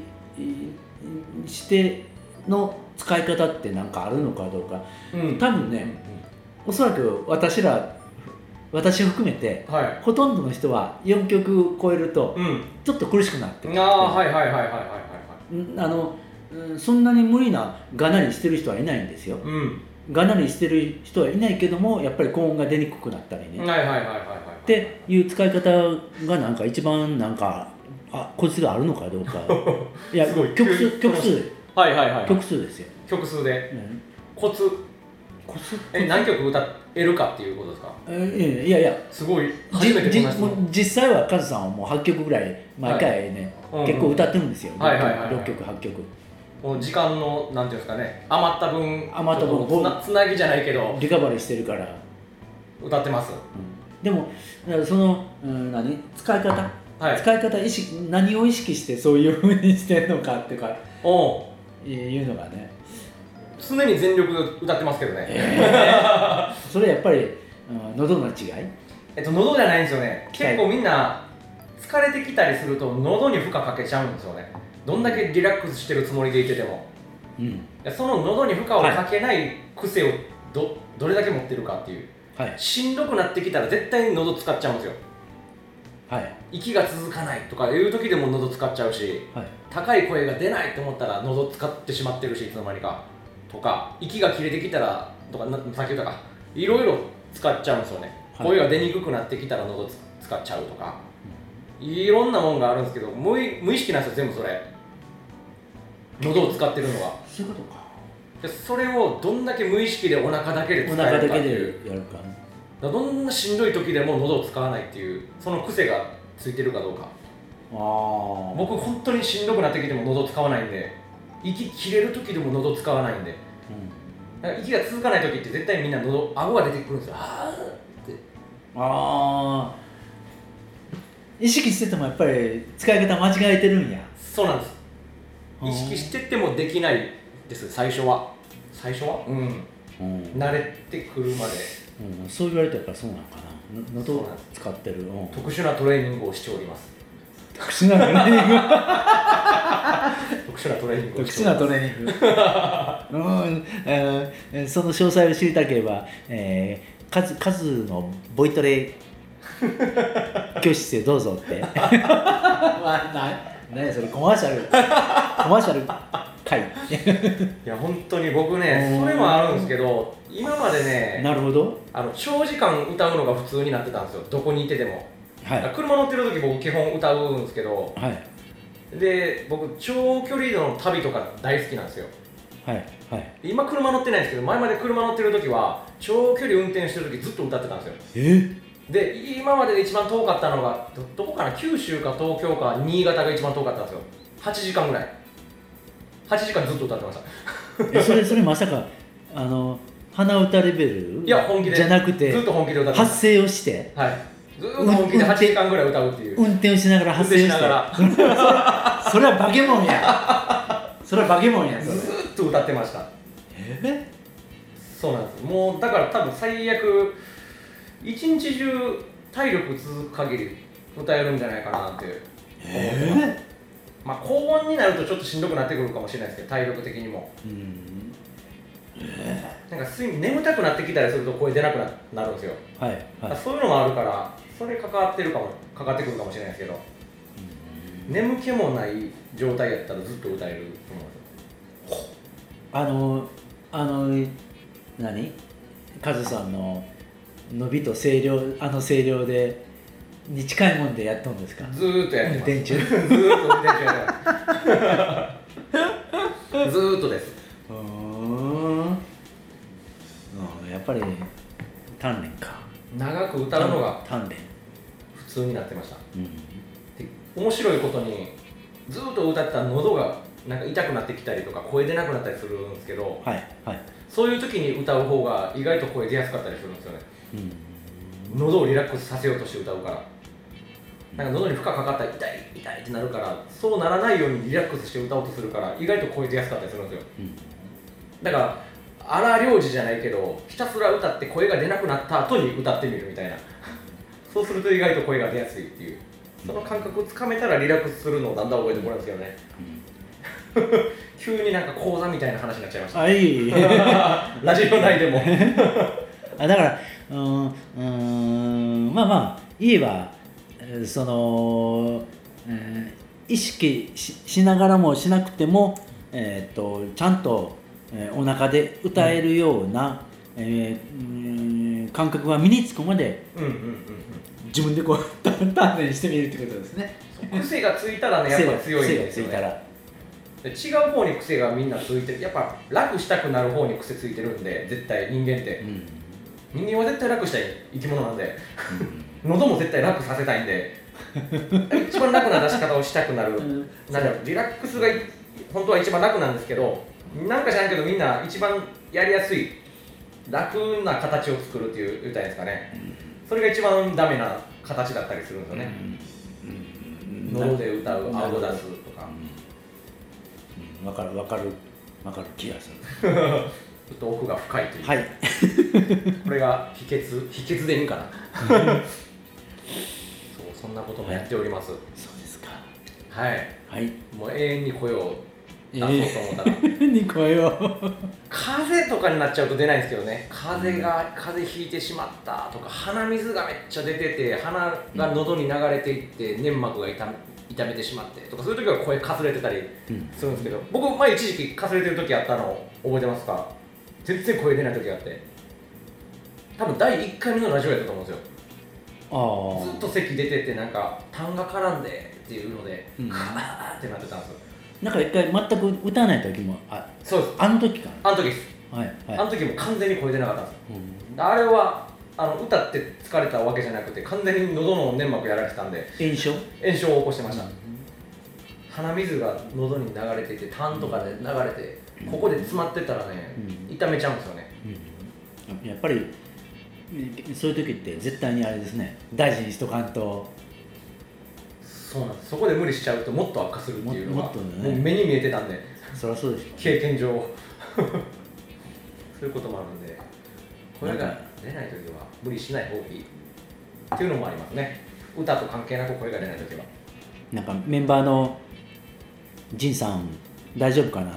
しての使い方って何かあるのかどうか、 うん多分ね、おそらく私ら私を含めて、 はいほとんどの人はよんきょく超えるとうんちょっと苦しくなってくる、 ああはいはいはいはいはいはいはいうんあのうんそんなに無理ながなりしてる人はいないんですよ。 うんがなりしてる人はいないけどもやっぱり高音が出にくくなったりね、 はいはいはいはいはいっていう使い方がなんか一番なんかあコツがあるのかどうかいやすごい曲数急曲数はいはいはい曲数ですよ、 曲数でうんコツコツえ何曲歌えるかっていうことですかえいやいやすごいじ初めてじこんな質問もう実際はカズさんはもうはっきょくぐらい毎回ね、 はい結構歌ってるんですよ、 はいはいはいはいろっきょくはっきょくもう時間のなんていうんですかね余った分余った分ちょっとつなつなぎじゃないけどリカバリーしてるから、 歌ってますうんでもだからその、うん、何使い方、 はい使い方意識何を意識してそういうふうにしてるのかっていうかおういうのがね、 常に全力で歌ってますけどね、 それやっぱり、うん、喉の違いえっと喉じゃないんですよね鍛え結構みんな疲れてきたりすると喉に負荷かけちゃうんですよねどんだけリラックスしてるつもりでいててもうんいやその喉に負荷をかけない癖をどどれだけ持ってるかっていうはいしんどくなってきたら絶対に喉使っちゃうんですよはい息が続かないとかいう時でも喉使っちゃうしはい高い声が出ないと思ったら喉使ってしまってるしいつの間にかとか息が切れてきたらとかなさっき言ったかいろいろ使っちゃうんですよね、 はい声が出にくくなってきたら喉つ使っちゃうとか、いろんなもんがあるんですけど無意無意識なんですよ全部それ喉を使ってるのはそういうことかでそれをどんだけ無意識でお腹だけで使えお腹だけるかっていうでやるかだからどんなしんどい時でも喉を使わないっていうその癖がついてるかどうかああ僕本当にしんどくなってきても喉使わないんで息切れる時でも喉使わないんでだから息が続かない時って絶対みんな喉顎が出てくるんですよはーってああ意識しててもやっぱり使い方間違えてるんやそうなんです意識しててもできないです最初は最初はうんうん慣れてくるまでうん、そう言われたらやっぱそうなのかなの喉をそうなんです使ってる、うん、 特殊なトレーニングをしております特殊なトレーニング特殊なトレーニングを特殊なしておりますトレーニングうん、えーその詳細を知りたければ、えー、数数のボイトレ教室へどうぞってまあな何やそれコマーシャルコマーシャル回いや本当に僕ねそれもあるんですけど今までねなるほどあの長時間歌うのが普通になってたんですよどこにいてても、 はい車乗ってる時僕基本歌うんですけどはいで僕長距離の旅とか大好きなんですよはいはい今車乗ってないんですけど前まで車乗ってる時は長距離運転してる時ずっと歌ってたんですよえで今までで一番遠かったのが ど, どこかな九州か東京か新潟が一番遠かったんですよはちじかんぐらいはちじかんずっと歌ってましたえそれそれまさかあの鼻歌レベルいや本気でじゃなくてずっと本気で歌ってます発声をしてはいずっと本気ではちじかんぐらい歌うっていう運転をしながら発声をして運転しながそれはバケモンやそれはバケモンやそれずっと歌ってましたえそうなんですもうだから多分最悪一日中体力続く限り歌えるんじゃないかなって思ってます、 えまあ高音になるとちょっとしんどくなってくるかもしれないですけど体力的にもうんなんか睡眠眠たくなってきたりすると声出なく な, なるんですよ、 はいはいそういうのもあるからそれ関わってるかもかかってくるかもしれないですけど眠気もない状態やったらずっと歌えると思うんですよあのあの何カズさんの伸びと声量あの声量でに近いもんでやっとんですか？ ずーっとやってます。 運転中ずーっと運転中やってますずーっとです。 うーん、うん、やっぱり鍛錬か。 長く歌うのが鍛錬普通になってました、 うん、 で面白いことにずーっと歌ったら喉がなんか痛くなってきたりとか声出なくなったりするんですけど、 はいはい、 そういう時に歌う方が意外と声出やすかったりするんですよね、うん、喉をリラックスさせようとして歌うから、なんか喉に負荷かかったら痛い痛いってなるから、そうならないようにリラックスして歌おうとするから意外と声出やすかったりするんですよ、うん、だから荒療治じゃないけどひたすら歌って声が出なくなった後に歌ってみるみたいなそうすると意外と声が出やすいっていう、その感覚をつかめたらリラックスするのをだんだん覚えてもらうんですけどね、うん、急になんか講座みたいな話になっちゃいました。 あ、いいラジオ内でもあ、だからうーん、うーん、まあまあ言えばその、えー、意識 し, しながらもしなくても、えー、とちゃんと、えー、お腹で歌えるような、うんえー、うん感覚が身につくまで、 うんうんうんうん、 自分でこう鍛錬してみるってことですね。 癖がついたらね、やっぱ強いんですよね。で違う方に癖がみんなついてる、やっぱ楽したくなる方に癖ついてるんで、絶対人間って、うん、人間は絶対楽したい生き物なんで、うん、喉も絶対楽させたいんで一番楽な出し方をしたくなる、うん、なんだろう、リラックスが本当は一番楽なんですけど、なんか知らんけどみんな一番やりやすい楽な形を作るっていう言ったらいいんですかね、うん、それが一番ダメな形だったりするんですよね、うんうん、喉で歌う、顎出すとか、 うん、分かる分かる分かる気がするちょっと奥が深いという、はい、これが秘訣秘訣でいいんかなそう、そんなこともやっております、はい、 そうですか、 はい、はい、もう永遠に声を出そうと思ったら、 永遠に声を風邪とかになっちゃうと出ないんですけどね、風邪が風邪ひいてしまったとか、鼻水がめっちゃ出てて鼻が喉に流れていって粘膜が痛め痛めてしまってとか、そういう時は声かすれてたりするんですけど、うん、僕前一時期かすれてる時あったの覚えてますか？全然声出ない時があって、多分だいいっかいめのラジオやったと思うんですよ。あずっと咳出てて、なんか痰が絡んでっていうので、うん、カーってなってたんですよ。 なんか一回全く歌わない時もあ、 そうです。 あの時かなあの時です、はいはい、あの時も完全に声出なかったんですよ、うん、あれはあの歌って疲れたわけじゃなくて、完全に喉の粘膜やられてたんで炎症炎症を起こしてました、うん、鼻水が喉に流れていて痰とかで流れて、うん、ここで詰まってたらね、うん、痛めちゃうんですよね、 うん、やっぱりそういう時って絶対にあれですね、大事にしとかんと。 そうなんです。そこで無理しちゃうともっと悪化するっていうのが も, もっと、ね、もう目に見えてたんで、 そりゃそうでしょう、ね、 経験上そういうこともあるんで、声が出ない時は無理しない方がいいっていうのもありますね。歌と関係なく声が出ない時は。 なんかメンバーの仁さん大丈夫かな、うん、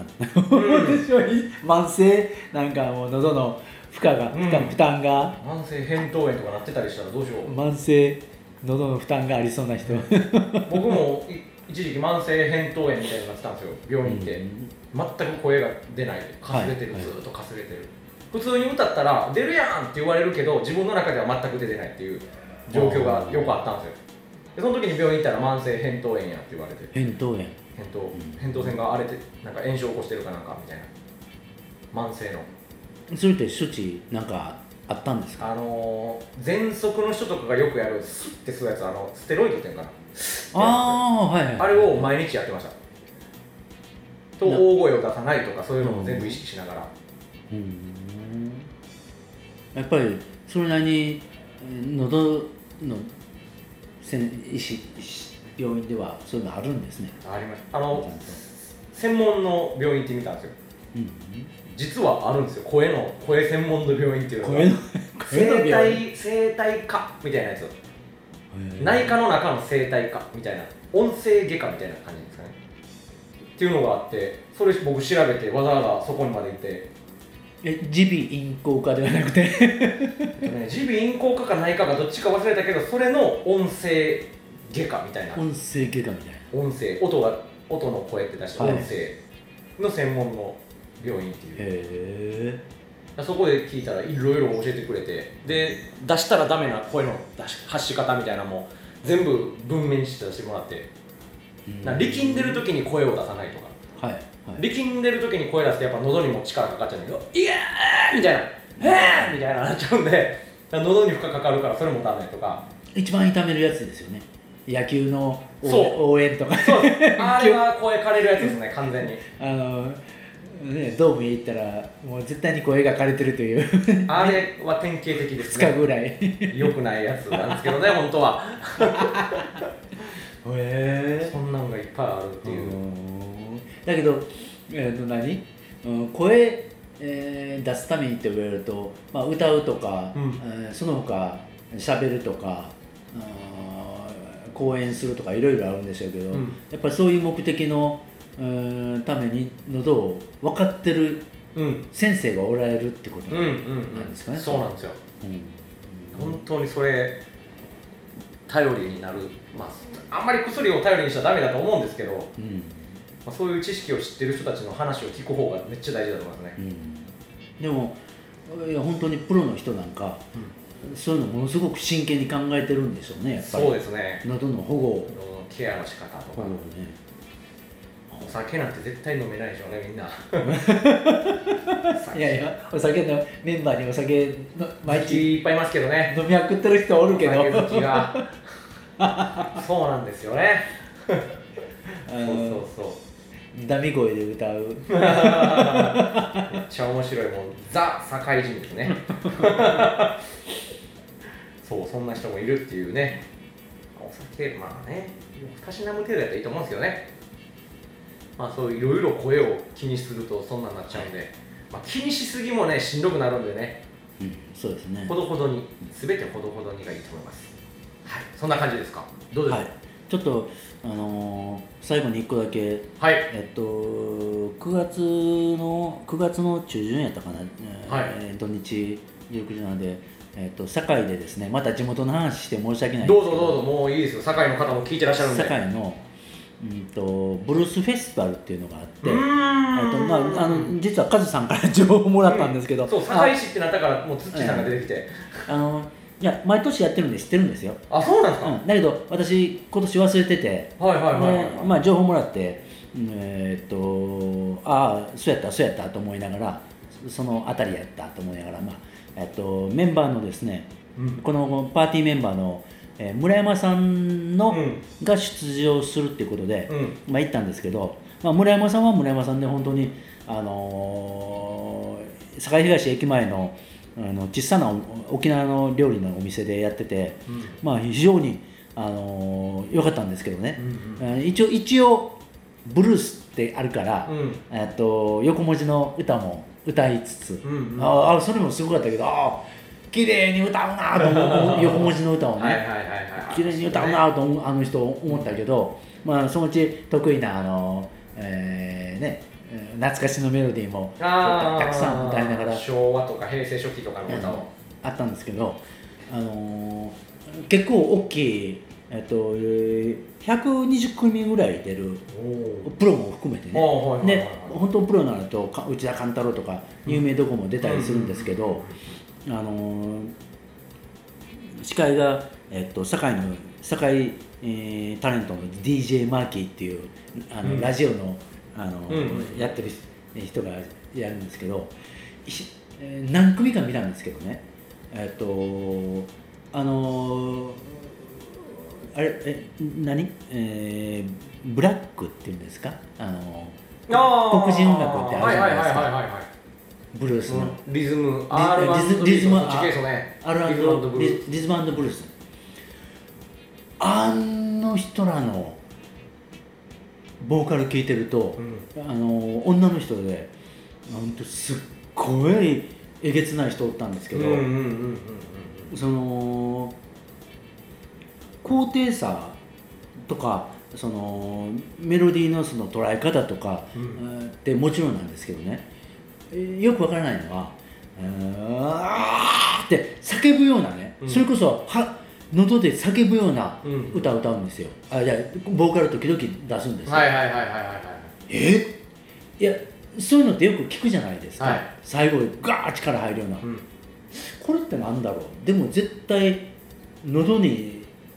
慢性なんかもう喉の負荷が、うん、負担が慢性扁桃炎とかなってたりしたらどうしよう。 慢性喉の負担がありそうな人僕も一時期慢性扁桃炎みたいになってたんですよ、病院で、うん、全く声が出ない、かすれてる、はい、ずっとかすれてる、はい、普通に歌ったら出るやんって言われるけど、自分の中では全く出てないっていう状況がよくあったんですよ。でその時に病院行ったら慢性扁桃炎やって言われて、 扁桃炎扁桃、うん、扁桃腺が荒れてなんか炎症を起こしてるかなんかみたいな、慢性の。 それって処置なんかあったんですか？ あのー、喘息の人とかがよくやるスッて吸うやつ、あのステロイドっていうかな、 あー、はいはい、 あれを毎日やってましたと、大声を出さないとかそういうのも全部意識しながら、うん、うんやっぱりそれなりに喉の医師病院ではそういうのあるんですね。 あります。あの専門の病院って見たんですよ、うん、実はあるんですよ、声の声専門の病院っていうのが、声の声の声帯声帯科みたいなやつ、内科の中の声帯科みたいな、音声外科みたいな感じですかねっていうのがあって、それ僕調べてわざわざそこにまで行って、 え耳鼻咽喉科ではなくてね、耳鼻咽喉科か内科かどっちか忘れたけど、それの音声外科みたいな、 音声外科みたいな、 音声音が音の声って出して、音声の専門の病院っていう、へー、そこで聞いたらいろいろ教えてくれて、で出したらダメな声の出し発し方みたいなのも全部文面にして出してもらって、な力んでる時に声を出さないとか、 はいはい、 力んでる時に声出すとやっぱ喉にも力かかっちゃうんだけど、いやーみたいな、えーみたいななっちゃうんで、喉に負荷かかるからそれもダメとか。 一番痛めるやつですよね、野球のそう応援とかそうあれは声枯れるやつですね完全にあのね、ドームへ行ったらもう絶対に声が枯れてるというあれは典型的ですね。 つかぐらい良くないやつなんですけどね本当はへえそんなんがいっぱいあるっていう。 だけど、えー、と何、うん、声、えー出すためにって言われると、まあ、歌うとか、 うんえーその他喋るとかあー講演するとかいろいろあるんでしょうけど、 うんやっぱりそういう目的のうんために喉を分かってるうん先生がおられるってことうんうんなんですかね。 そうなんですよ。 うん本当にそれ頼りになる、まあ、あんまり薬を頼りにしちゃダメだと思うんですけど、 うんまあ、そういう知識を知ってる人たちの話を聞く方がめっちゃ大事だと思いますね。 うん、でもいや本当にプロの人なんか、そういうのものすごく真剣に考えてるんでしょうね、やっぱり。 そうですね。 喉の保護ケアの仕方とか、 保護ね。 お酒なんて絶対飲めないでしょうねみんな。 いやいや、お酒のメンバーにお酒の毎好日きいっぱいいますけどね。 飲みまくってる人おるけど、 お酒好きがそうなんですよね。そうあのそうそうダミ声で歌う。 めっちゃ面白いもん、ザ堺人ですね。そうそんな人もいるっていうね。お酒まあね、たしなむ程度やったらいいと思うんですけどね。まあそういろいろ声を気にするとそんなんなっちゃうんで、まあ、気にしすぎもねしんどくなるんでね、 うん、そうですね。 ほどほどに、すべてほどほどにがいいと思います。はい、そんな感じですか。どうですか。 はい、ちょっと、あのー最後にいっこだけ、 はい、 えっと、くがつのくがつの中旬やったかな、 はいえー土日じゅうくじなので、えっと、堺でですね、また地元の話して申し訳ないんですけどうぞどうぞ、もういいですよ。堺の方も聞いてらっしゃるんで。 堺の、うん、とブルースフェスティバルっていうのがあって、 うーんえっとまあ、あの実はカズさんから情報をもらったんですけど、 そう、堺市ってなったからもうツッチーさんが出てきて、 ああのいや毎年やってるんで知ってるんですよ、 あ、そうなんですか。 うん、だけど私今年忘れてて、 はいはいはいはい、 でまあ、情報もらって、うんえーっとああそうやったそうやったと思いながら、そのあたりやったと思いながら、まあえっとメンバーのですね、 うんこのパーティーメンバーの、えー村山さんの、 うんが出場するっていうことで、 うんまあ、行ったんですけど、まあ、村山さんは村山さんで本当に、あのー堺東駅前のあの小さなお沖縄の料理のお店でやってて、 うんまあ、非常に良、あのー、かったんですけどね、 うんえー一応一応ブルースってあるから、 うんえっと横文字の歌も歌いつつ、 うんうんああそれもすごかったけど、ああ綺麗に歌うなと思う横文字の歌をねはいはいはいはい綺麗に歌うなと思うあの人思ったけど、まあ、そのうち得意なあの、えーね、えー懐かしのメロディーもあーたくさん歌いながら昭和とか平成初期とかの歌を、 あったんですけど、あのー結構大きい、えっと、えーひゃくにじゅっくみぐらい出るおプロも含めてね、 おはいはいはいはいで本当プロになるとか内田勘太郎とか有名どこも出たりするんですけど、あのー司会が、えっと、堺の堺、えータレントの ディージェー マーキーっていうあの、 うんラジオの、あのうんやってる人がやるんですけど、ひえー何組か見たんですけどね、えっとあのーあれえ何、えーブラックっていうんですか、あのーあー黒人音楽ってあるじゃないですか、 はいはいはいはいはいブルースの、 うんリズムリアールアンドリビズムそっち系ですよね。 アルリズムアンドブルーリリズムブルース、あの人らのボーカル聴いてると、 うんあの女の人でほんとすっごいえげつない人おったんですけど、 うんうんうんうんその高低差とかそのメロディーのその捉え方とか、 うんえーってもちろんなんですけどね、えーよくわからないのは「あー」って叫ぶようなね、 うんそれこそは喉で叫ぶようなうん歌を歌うんですよ。あいやボーカル時々出すんですよ。 はいはいはいはいはいはいえいやそういうのってよく聞くじゃないですか、 はい最後にガーッ力入るような、 うんこれってなんだろう、でも絶対喉に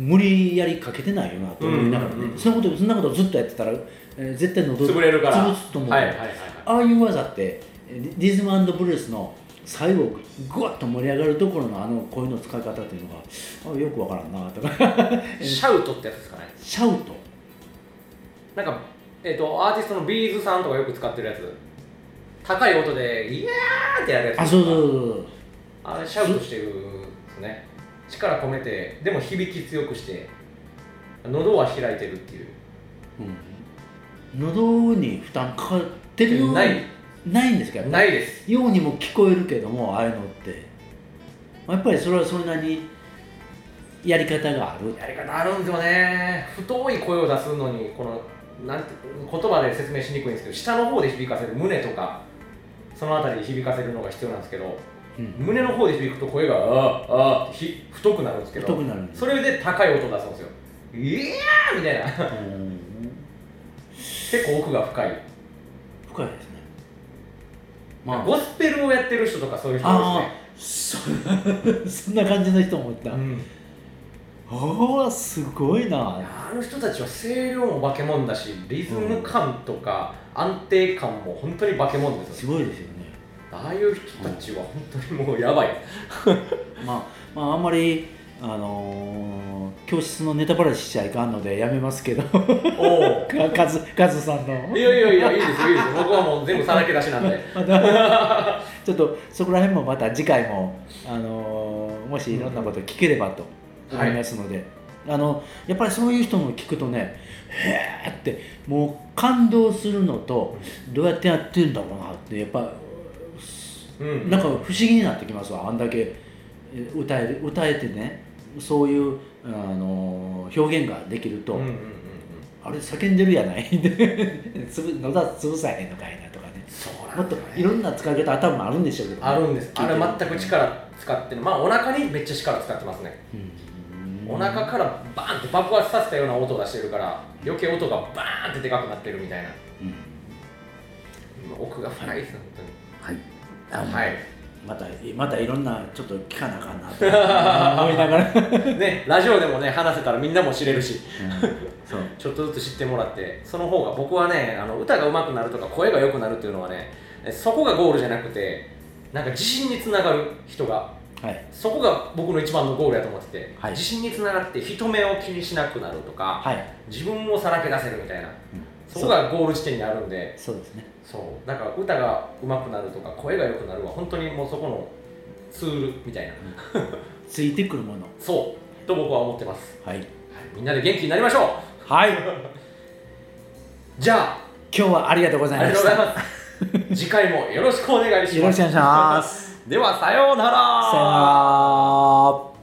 無理やりかけてないよなと思いながらね、うんうんうん、そんなことそんなことずっとやってたら、えー、絶対喉潰れるから潰すと思う、はいはいはいはい、ああいう技ってリズム&ブルースの最後グワッと盛り上がるところのあの声の使い方っていうのがあよくわからんなとかシャウトってやつですかね。 シャウトなんか、えー、とアーティストのビーズさんとかよく使ってるやつ、高い音でイヤーってやるやつ。 あ、そうそうそうそう、 あれシャウトしてるんですね。力込めてでも響き強くして喉は開いてるっていう、 うん、喉に負担かかってるようないないんですか？ ないです。 ようにも聞こえるけども、ああいうのってやっぱりそれはそれなりにやり方があるやり方あるんですよね。太い声を出すのにこのなんて言葉で説明しにくいんですけど、下の方で響かせる、胸とかそのあたりで響かせるのが必要なんですけど、うん、胸の方で響くと声があーあーひ太くなるんですけど、 太くなるんです。 それで高い音を出すんですよ。いやーみたいな結構奥が深い深いですね。 まあ、ゴスペルをやってる人とかそういう人ですね。そ, そんな感じの人もいた、うん、おーすごいな。 あの人たちは声量も化け物だし、リズム感とか安定感も本当に化け物ですよね。 すごいですよね。 ああいう人たちは本当にもうやばいまあ、まああんまりあのー、教室のネタバラシしちゃいかんのでやめますけどおカズカズさんのいやいやいやいいですよいいですよ僕はもう全部さらけ出しなんでまたちょっとそこら辺もまた次回も、あのー、もしいろんなこと聞ければと思いますので、はい、あのやっぱりそういう人の聞くとね、へーってもう感動するのと、どうやってやってるんだろうなってやっぱ、うん、なんか不思議になってきますわ。あんだけ歌える歌えてね、そういうあの表現ができると、うんうんうんうん、あれ叫んでるやないつぶ野田潰さへんのかいなとかね。そうなんだね、もっといろんな使い方多分あるんでしょうけど、ね、 あるんです。あれ全く力使ってる。まあお腹にめっちゃ力使ってますね。うん、お腹からバーンって爆発させたような音を出してるから、余計音がバーンってでかくなってるみたいな、うん、奥が深いですよ本当に。はい、はい、 またまたいろんなちょっと聞かなあかんなと思いながらね、ラジオでもね話せたらみんなも知れるし、うん、そうちょっとずつ知ってもらって、その方が僕はね、あの歌が上手くなるとか声が良くなるっていうのはね、そこがゴールじゃなくて、なんか自信につながる人が、はい、そこが僕の一番のゴールやと思ってて、はい、自信につながって人目を気にしなくなるとか、はい、自分をさらけ出せるみたいな、うん、そこがゴール地点にあるんで、 そうですね。 そうだから歌が上手くなるとか声が良くなるは本当にもうそこのツールみたいな、 うん、ついてくるものそうと僕は思ってます、 はいはい、 みんなで元気になりましょう。はいじゃあ今日はありがとうございました。 ありがとうございます次回もよろしくお願いします。 よろしくお願いしますではさようなら。 さようなら。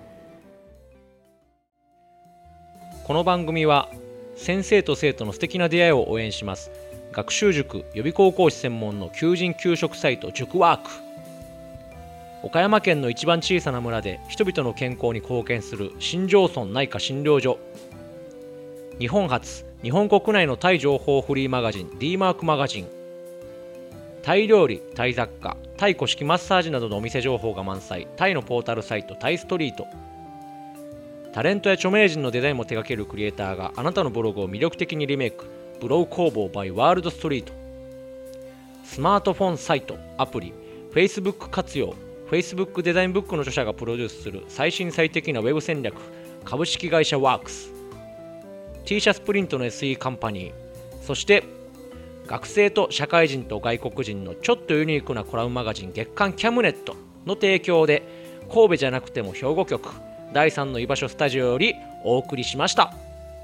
この番組は先生と生徒の素敵な出会いを応援します学習塾予備高校師専門の求人・求職サイト塾ワーク。岡山県の一番小さな村で人々の健康に貢献する新庄村内科診療所。日本初、日本国内のタイ情報フリーマガジン D マークマガジン。タイ料理、タイ雑貨、タイ古式マッサージなどのお店情報が満載、タイのポータルサイトタイストリート。タレントや著名人のデザインも手掛けるクリエイターがあなたのブログを魅力的にリメイク、ブログ工房 by ワールドストリート。スマートフォンサイト、アプリ、Facebook 活用、Facebook デザインブックの著者がプロデュースする最新最適なウェブ戦略、株式会社ワークス。T シャツプリントの エスイー カンパニー。そして学生と社会人と外国人のちょっとユニークなコラムマガジン月刊キャムネットの提供で、神戸じゃなくても兵庫局だいさんの居場所スタジオよりお送りしました。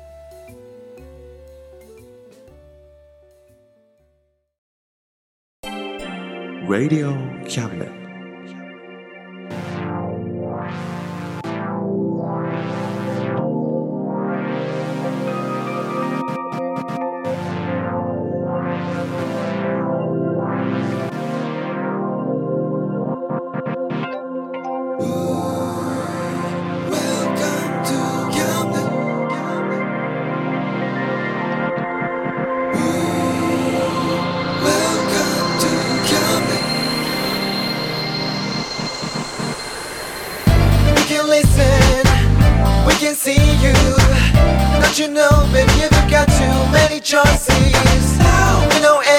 Radio Cabinet. know, baby, you've got too many choices. You know